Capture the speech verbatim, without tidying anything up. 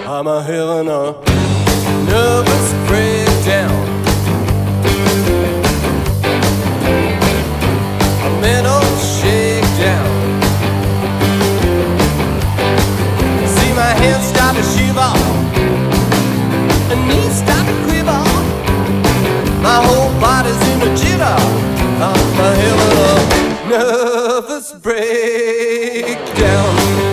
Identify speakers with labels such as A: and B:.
A: I'm a having a nervous breakdown. A mental shakedown. See my hands start to shiver, and knees start to quiver. My whole body's in a jitter. I'm having a nervous breakdown.